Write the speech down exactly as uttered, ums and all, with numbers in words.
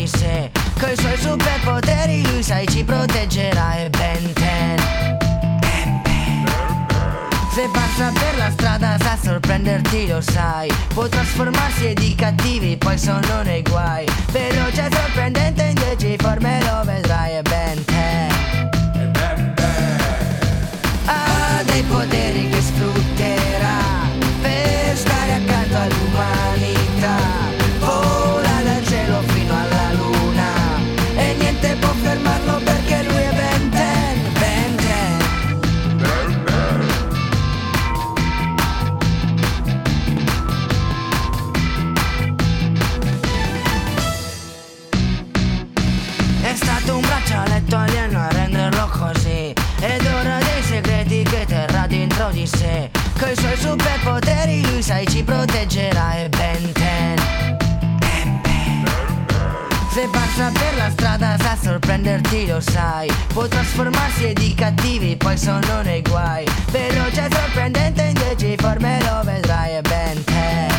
sé. Coi suoi superpoteri lui sai ci proteggerà e Ben ten. Se passa per la strada sa sorprenderti, lo sai. Può trasformarsi e di cattivi poi sono nei guai. Veloce e sorprendente in dieci forme lo vedrai e Ben ten. Ha dei poteri che sfrutterà per stare accanto all'umanità. Vola dal cielo fino alla luna e niente può fermarlo perché lui è Ben ten. Ben ten. È stato un braccialetto alieno a renderlo così, ed ora dei segreti che terrà dentro di sé. Coi suoi superpoteri lui sai ci proteggerà e Ben ten. Se passa per la strada sa sorprenderti, lo sai. Può trasformarsi e di cattivi poi sono nei guai. Veloce e sorprendente in dieci forme lo vedrai e Ben ten.